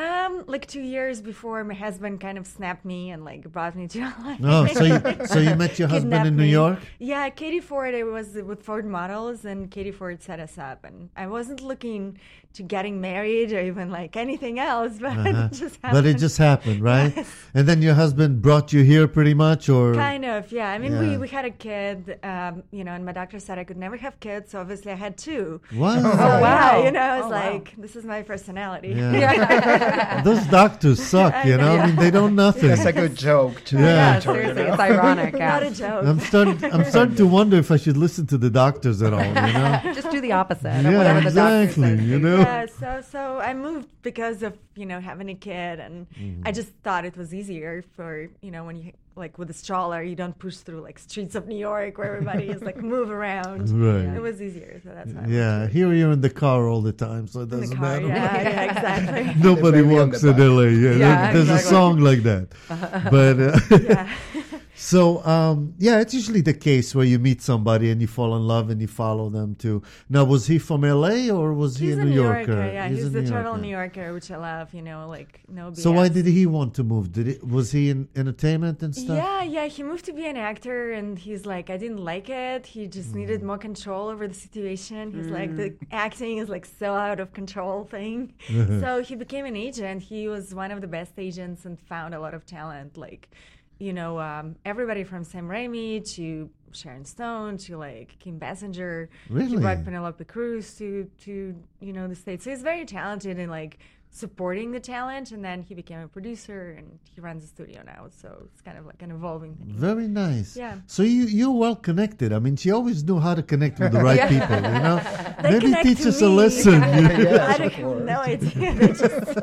like two years before my husband kind of snapped me and like brought me to L A. Oh, so you, so you met your husband Kidnapped in New me. York? Yeah, Katie Ford. I was with Ford Models, and Katie Ford set us up. And I wasn't looking to getting married or even like anything else, but Uh-huh. it just happened. But it just happened, right? Yes. And then your husband brought you here pretty much, or? Kind of, yeah. I mean, Yeah. we, we had a kid, um, you know, and my doctor said I could never have kids, so obviously I had two. Wow. So, wow. yeah, you know, I was Oh, wow. like, this is my personality. Yeah. Those doctors suck, I you know? know. I mean, they don't nothing. It's a good joke to Yeah. Yeah, enter, you seriously, know? it's ironic. Yeah. Not a joke. I'm starting. I'm starting to wonder if I should listen to the doctors at all. You know? Just do the opposite of Yeah, whatever the doctor exactly. says. You know. Yeah, so so I moved because of, you know, having a kid, and Mm-hmm. I just thought it was easier for, you know, when you like with a stroller, you don't push through like streets of New York where everybody is like move around. Right. It was easier, so that's why. I Yeah. moved Here you're in the car all the time, so it in the doesn't car. matter. Yeah, yeah, exactly. Nobody The baby on walks the in back. L A. Yeah, Yeah, there's exactly. a song like that. But uh, Yeah. so um, yeah, it's usually the case where you meet somebody and you fall in love and you follow them too. Now, was he from L A or was he He's a a New New Yorker? Yorker. Yeah, he's, a the New total Yorker. New Yorker, which I love. You know, like no B S. So why did he want to move? Did it? Was he in entertainment and stuff? Yeah, yeah. He moved to be an actor, and he's like, I didn't like it. He just needed Mm. more control over the situation. He's like, the acting is like so out of control thing. So he became an agent. He was one of the best agents and found a lot of talent. Like, you know, um, everybody from Sam Raimi to Sharon Stone to like Kim Basinger. He Really? brought Penelope Cruz to to you know the States. So he's very talented in like supporting the talent, and then he became a producer and he runs a studio now. So it's kind of like an evolving thing. Very nice. Yeah. So you you're well connected. I mean, she always knew how to connect with the right Yeah. people. You know, They maybe connect teach to us a me. lesson. Yes, I of don't have course. no idea. They just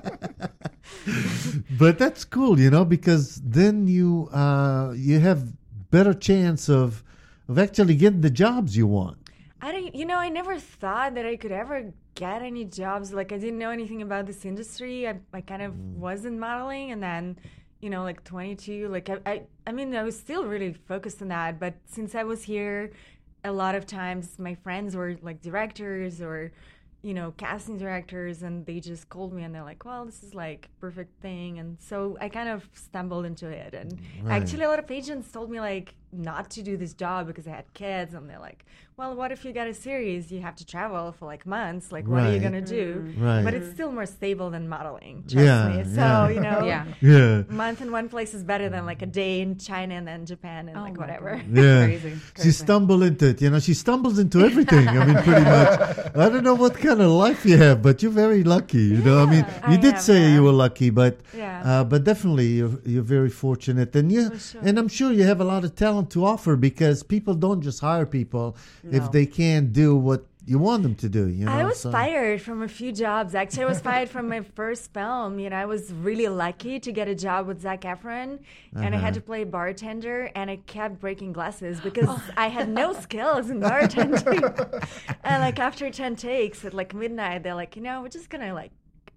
But that's cool, you know, because then you uh, you have better chance of of actually getting the jobs you want. I don't, you know, I never thought that I could ever get any jobs. Like, I didn't know anything about this industry. I, I kind of was in modeling, and then, you know, like twenty-two, like, I, I, I mean, I was still really focused on that. But since I was here, a lot of times my friends were like directors or, you know, casting directors, and they just called me and they're like, well, this is like perfect thing. And so I kind of stumbled into it. And Right. actually, a lot of agents told me like not to do this job because I had kids, and they're like, well, what if you got a series? You have to travel for like months. Like, what are you Right. going to do? Right. But it's still more stable than modeling, trust Yeah, me. So, yeah. you know, Yeah. Yeah. a month in one place is better than like a day in China and then Japan and Oh like my whatever. God. Yeah. Crazy, She crazy. stumbled into it. You know, she stumbles into everything. I mean, pretty much. I don't know what kind of life you have, but you're very lucky. You know, I mean, Yeah, you I did am, say yeah. you were lucky, but Yeah. uh, but definitely you're you're very fortunate, and you For sure. and I'm sure you have a lot of talent to offer because people don't just hire people if No. they can't do what you want them to do. You know, I was so- fired from a few jobs. Actually, I was fired from my first film. You know, I was really lucky to get a job with Zac Efron, and I had to play bartender, and I kept breaking glasses because I had no skills in bartending. And like after ten takes at like midnight, they're like, you know, we're just gonna like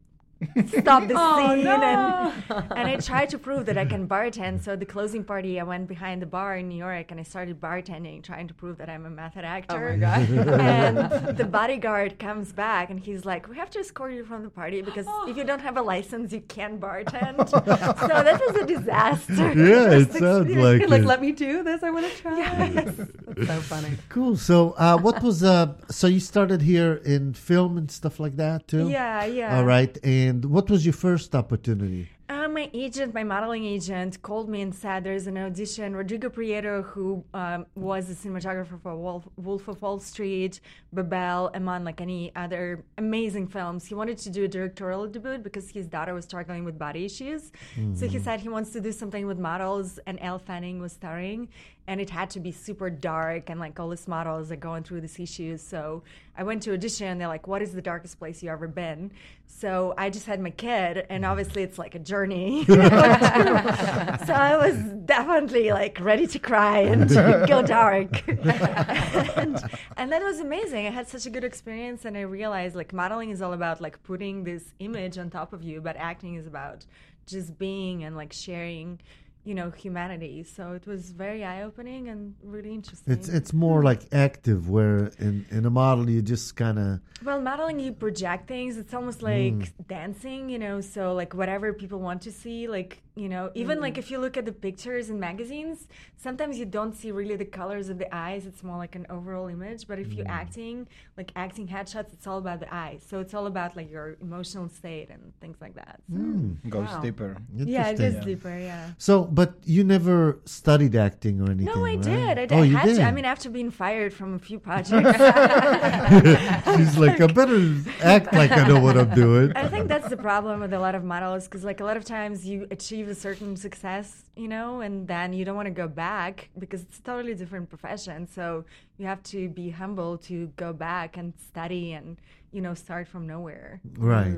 stop the Oh, scene. no. And, and I tried to prove that I can bartend. So the closing party, I went behind the bar in New York and I started bartending, trying to prove that I'm a method actor. Oh my God. And the bodyguard comes back and he's like, we have to escort you from the party because if you don't have a license, you can't bartend. So that was a disaster. Yeah, it First sounds experience. like You're like, it. let me do this. I want to try. That's so funny. Cool. So, uh, what was uh? So you started here in film and stuff like that too. Yeah, yeah. All right. And what was your first opportunity? Uh, my agent, my modeling agent, called me and said there's an audition. Rodrigo Prieto, who um, was the cinematographer for Wolf, Wolf of Wall Street, Babel, among like any other amazing films, he wanted to do a directorial debut because his daughter was struggling with body issues. So he said he wants to do something with models, and Elle Fanning was starring, and it had to be super dark, and like all these models are going through these issues. So I went to audition, and they're like, what is the darkest place you ever been? So I just had my kid, and obviously it's like a journey. So I was definitely like ready to cry and to go dark. and, and that was amazing. I had such a good experience, and I realized like modeling is all about like putting this image on top of you, but acting is about just being and like sharing, you know, humanity. So it was very eye-opening and really interesting. It's it's more like active, where in, in a model you just kind of... Well, modeling, you project things. It's almost like Mm. dancing, you know, so like whatever people want to see, like, you know, even like if you look at the pictures in magazines, sometimes you don't see really the colors of the eyes. It's more like an overall image. But if you're acting, like acting headshots, it's all about the eyes. So it's all about like your emotional state and things like that. So. Goes Wow. deeper. Yeah, it Interesting. is deeper, yeah. So, but you never studied acting or anything, No, I right? did. I, did. Oh, I you had did? to. I mean, after being fired from a few projects. She's like, I better act like I know what I'm doing. I think that's the problem with a lot of models, because like a lot of times you achieve a certain success, you know, and then you don't want to go back because it's a totally different profession. So you have to be humble to go back and study and, you know, start from nowhere. Right.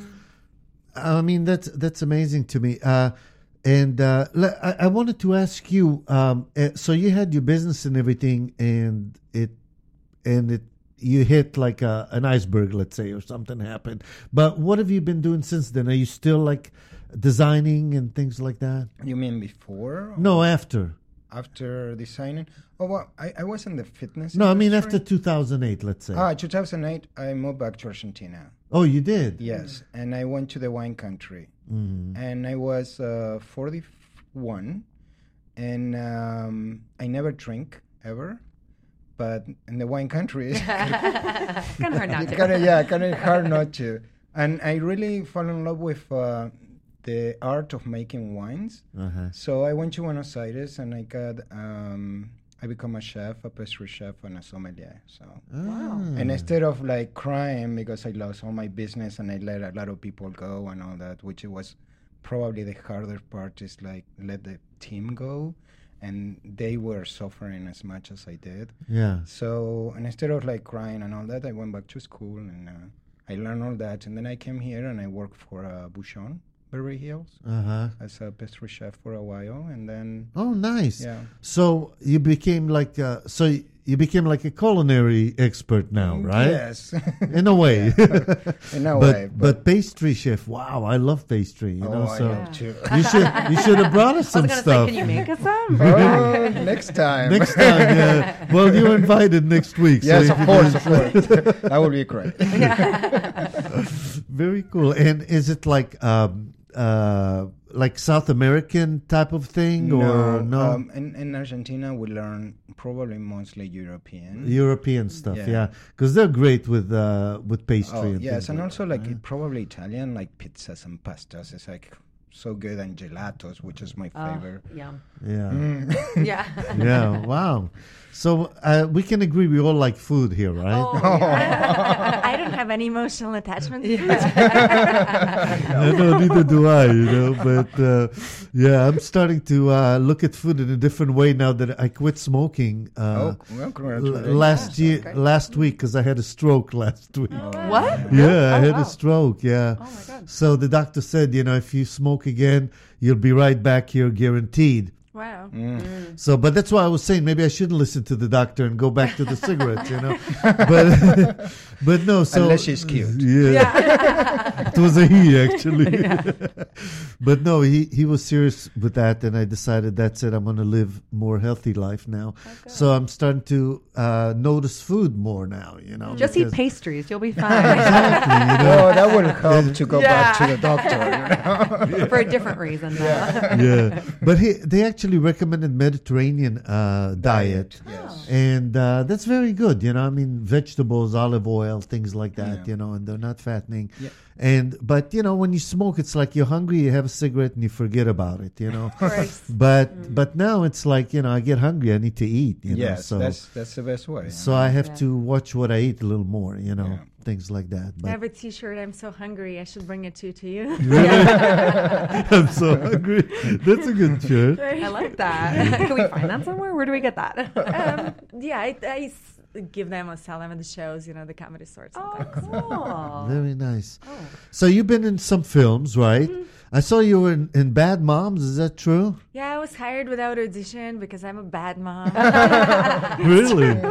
I mean, that's that's amazing to me. Uh, and uh, le- I, I wanted to ask you. Um, uh, so you had your business and everything, and it and it you hit like a, an iceberg, let's say, or something happened. But what have you been doing since then? Are you still like designing and things like that? You mean before? or No, after. After designing? Oh, well, I, I was in the fitness No, I mean after industry. two thousand eight, let's say. Ah, two thousand eight, I moved back to Argentina. Oh, you did? Yes, and I went to the wine country. Mhm. And I was uh, forty-one, and um, I never drink, ever. But in the wine country, it's kind of hard not to. kinda, yeah, kind of hard not to. And I really fell in love with uh, the art of making wines. Uh-huh. So I went to Buenos Aires, and I got, um, I become a chef, a pastry chef, and a sommelier. So, Wow. and instead of like crying because I lost all my business and I let a lot of people go and all that, which it was probably the harder part, is like let the team go, and they were suffering as much as I did. Yeah. So, and instead of like crying and all that, I went back to school and uh, I learned all that, and then I came here and I worked for uh, Bouchon, Beverly Hills, Uh-huh. as a pastry chef for a while, and then Oh, nice. yeah. So you became like uh, so y- you became like a culinary expert now, right? Yes, In a way. in a but, way. but pastry chef, wow, I love pastry. You oh, know, I so love too. you should you should have brought us I some was gonna stuff say, can you make us some? Oh, next time. next time. Yeah. Well, you're invited next week. so Yes, if of you course, do- of course. That would be great. Very cool. And is it like um uh like South American type of thing or no Um, in, in Argentina, we learn probably mostly European. European stuff? Yeah. Yeah, because they're great with uh with pastry. Oh, and yes, things and like also that, like right? it- probably Italian, like pizzas and pastas. It's like so good, and gelatos, which is my Oh, favorite. yum. Yeah. Mm. Yeah. Yeah, wow. So uh, we can agree we all like food here, right? Oh, yeah. I don't have any emotional attachment. I know, neither do I, you know. But uh, yeah, I'm starting to uh, look at food in a different way now that I quit smoking. Uh, Oh, well, l- congratulations. last year, great. last week, because I had a stroke last week. What? Yeah, I Oh, had wow. a stroke. Yeah. Oh, my God. So the doctor said, you know, if you smoke again, you'll be right back here, guaranteed. Wow. So, but that's why I was saying maybe I shouldn't listen to the doctor and go back to the cigarettes, you know. But, but no. So Unless she's cute. Yeah, it was a he actually. But no, he he was serious with that, and I decided that's it. I'm going to live more healthy life now. So I'm starting to uh, notice food more now. You know, Just eat because- pastries. You'll be fine. Exactly, you know. Oh, that will help to go back to Yeah. the doctor. You know? For a different reason, though. Yeah, but he, they actually recommended Mediterranean uh, diet, Yes. and uh, that's very good. You know, I mean, vegetables, olive oil, things like that. Yeah. You know, and they're not fattening. Yeah. And but you know, when you smoke, it's like you're hungry, you have a cigarette, and you forget about it. You know. Right. But but now it's like, you know, I get hungry, I need to eat. You know, Yes, so that's that's the best way. so I have Yeah. to watch what I eat a little more. You know, Yeah. things like that. I But have a T-shirt. I'm so hungry. I should bring it to to you. I'm so hungry. That's a good shirt. I like that. Can we find that somewhere? Where do we get that? um, yeah, I, I s- give them or sell them at the shows. You know, the comedy stores. Oh, sometimes. cool. Very nice. Oh. So you've been in some films, right? I saw you were in, in Bad Moms. Is that true? Yeah, I was hired without audition because I'm a bad mom. Really?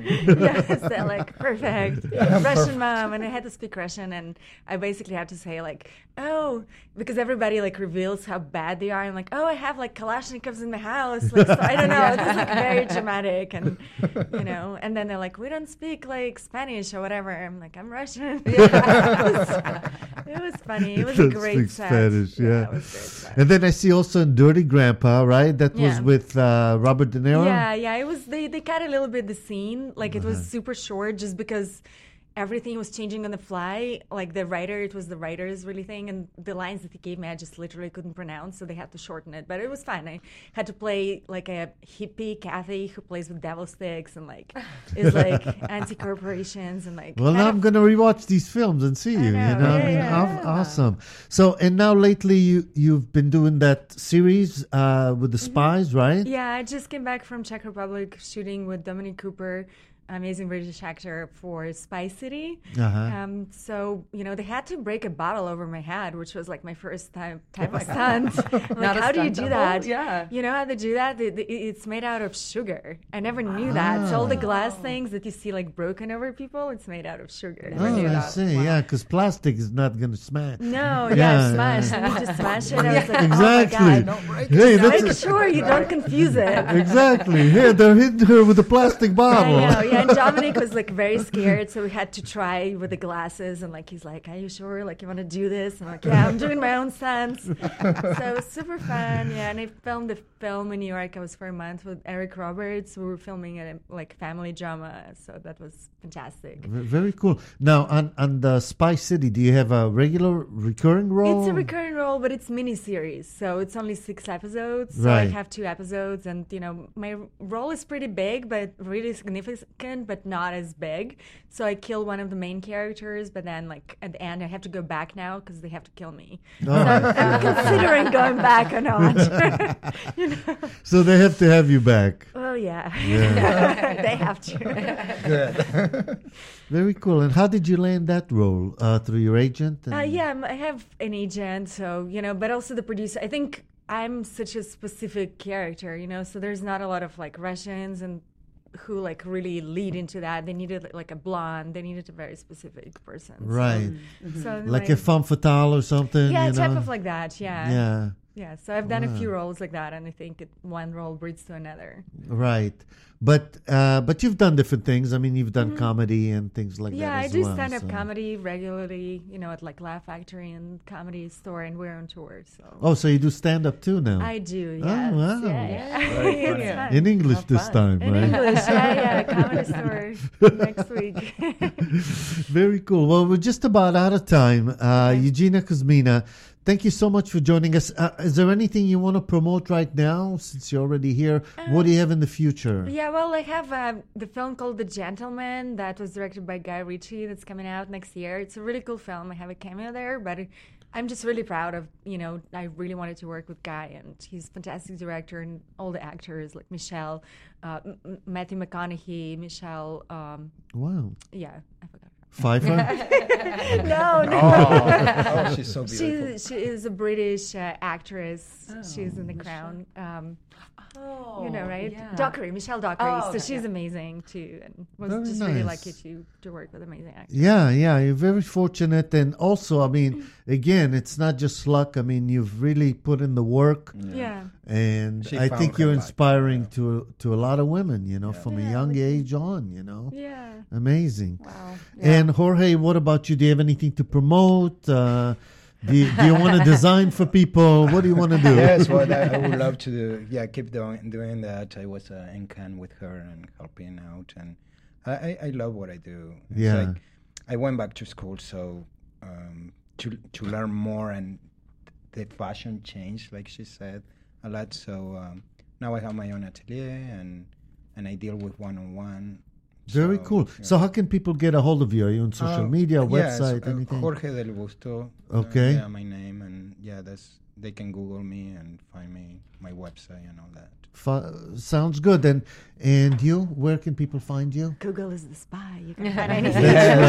Yes, they're like, perfect. Russian mom. And I had to speak Russian, and I basically had to say, like, oh, because everybody, like, reveals how bad they are. I'm like, oh, I have, like, Kalashnikovs in the house. Like, so, I don't know. It was, like, very dramatic. And, you know, and then they're like, we don't speak, like, Spanish or whatever. I'm like, I'm Russian. Yeah. it, was, it was funny. It was a great Speak set. Spanish, yeah. It was great set. And then I see also in Dirty Grandpa, right? That was Yeah. with uh, Robert De Niro. Yeah, yeah. It was they, they cut a little bit the scene. Like it Uh-huh. was super short just because everything was changing on the fly. Like the writer, it was the writer's really thing, and the lines that he gave me I just literally couldn't pronounce, so they had to shorten it. But it was fine. I had to play like a hippie Kathy who plays with devil sticks and like is like anti corporations and like Well, kind now of- I'm going to rewatch these films and see you. You know, know, yeah, I mean, yeah. aw- awesome. So, and now lately you you've been doing that series uh, with the spies, right? Yeah, I just came back from Czech Republic shooting with Dominic Cooper, amazing British actor, for Spy City. Uh-huh. Um, so, you know, they had to break a bottle over my head, which was like my first time type Oh my of stunt. like, Not a how do you stunt do double? that? Yeah. You know how they do that? It- it- it's made out of sugar. I never knew that. So all the glass things that you see like broken over people, it's made out of sugar. Oh, knew I that. see. Yeah, because plastic is not going to smash. No, Yeah, yeah, yeah. smash. You need to smash it. I was like, Exactly. oh my God. Hey, Make that's sure you don't confuse it. exactly. Here, they're hitting her with a plastic bottle. I know, yeah. And Dominic was like very scared, so we had to try with the glasses. And like, he's like, "Are you sure? Like, you want to do this?" And I'm like, "Yeah, I'm doing my own stunts." So it was super fun, yeah. And I filmed the film in New York. I was for a month with Eric Roberts. We were filming a like family drama, so that was fantastic. V- Very cool. Now, on on the Spy City, do you have a regular recurring role? It's a recurring role, but it's miniseries, so it's only six episodes. So Right. I have two episodes, and you know, my r- role is pretty big, but really significant, but not as big. So I kill one of the main characters, but then like at the end, I have to go back now because they have to kill me. Oh, So I'm, I'm considering going back or not. you know? So they have to have you back. Well, yeah, Yeah. they have to. Good. Very cool. And how did you land that role? Uh, through your agent? Uh, And- yeah, I'm- I have an agent, so you know, but also the producer. I think I'm such a specific character, you know, so there's not a lot of like Russians and who like really lead into that. They needed like a blonde. They needed a very specific person. so- Right. So, Like a femme fatale or something? yeah, you type know? of like that. Yeah. Yeah. Yeah. So I've done a few roles like that, and I think it, one role breeds to another. Right. But uh, but you've done different things. I mean, you've done comedy and things like Mm-hmm. Yeah, that I as do well, stand up so- comedy regularly, you know, at like Laugh Factory and Comedy Store, and we're on tour. So Oh, so you do stand up too now? I do. Oh, Yes. wow. Yeah, yeah. Very funny. It's fun. In English How this fun. time, In right? English, yeah, yeah. Comedy Store next week. Very cool. Well, we're just about out of time. Uh, Eugenia Kuzmina, thank you so much for joining us. Uh, is there anything you want to promote right now since you're already here? what do you have in the future? Yeah, well, I have uh, the film called The Gentleman that was directed by Guy Ritchie that's coming out next year. It's a really cool film. I have a cameo there, but it, I'm just really proud of, you know, I really wanted to work with Guy, and he's a fantastic director, and all the actors like Michelle, uh, M- M- Matthew McConaughey, Michelle, um, Wow. yeah, I forgot. Pfeiffer? No, no. Oh, oh, she's so beautiful. She, she is a British uh, actress. She's in The Crown. Um, Oh, you know, right? yeah. Dockery, Michelle Dockery. Oh, so okay, she's yeah. amazing too, and was Very just really nice. lucky to to work with amazing actors. Yeah, yeah, you're very fortunate. And also, I mean, again, it's not just luck. I mean, you've really put in the work. Yeah. And She I found think her you're life, inspiring yeah. to to a lot of women, you know, from a Yeah, young like- age on, you know. Yeah. Amazing. Wow. And Jorge, what about you? Do you have anything to promote? Uh, do you, do you want to design for people? What do you want to do? Yes, well, I, I would love to do, yeah, keep doing doing that. I was uh, in Cannes with her and helping out, and I, I, I love what I do. It's Yeah. like I went back to school so um, to to learn more, and the fashion changed, like she said, a lot. So um, now I have my own atelier, and and I deal with one on one. Very cool. So how can people get a hold of you? Are you on social Uh, media, yes, website, uh, anything? Jorge del Busto. Okay. Uh, yeah, my name, and yeah, that's they can Google me and find me, my website and all that. F- sounds good. And and you, where can people find you? Google is the spy. You can find anything.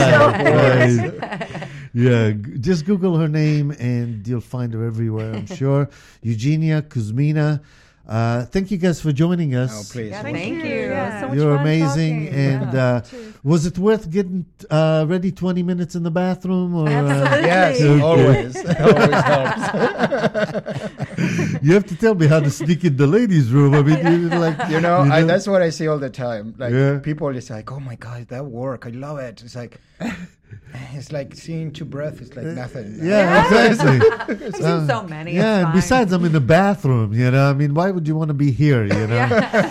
Right. Yeah, g- just Google her name and you'll find her everywhere, I'm sure. Eugenia Kuzmina. Uh, thank you guys for joining us. Oh, please. Yeah, welcome. thank you. Yeah, so much You're fun amazing. talking. And Yeah. uh, was it worth getting uh, ready twenty minutes in the bathroom? Or, uh, Absolutely. Yes, Okay. always. Always helps. you have to tell me how to sneak in the ladies' room. I mean, you're like You know, I, that's what I see all the time. Like Yeah. people is like, "Oh my god, that work! I love it." It's like, it's like seeing two breaths. It's like nothing. yeah, exactly. I've seen so many. Yeah, it's and fine. besides, I'm in the bathroom. You know, I mean, why would you want to be here? You know.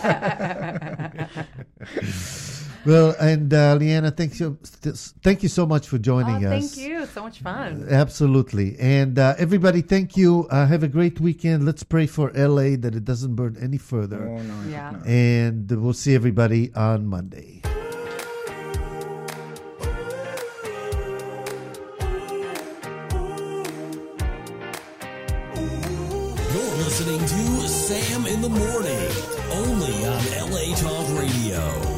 Well, and uh, Leanna, thank you, thank you so much for joining Oh, us. thank you. So much fun. Absolutely. And uh, everybody, thank you. Uh, have a great weekend. Let's pray for L A that it doesn't burn any further. Oh, no, Yeah. no. And we'll see everybody on Monday. You're listening to Sam in the Morning, only on L A Talk Radio.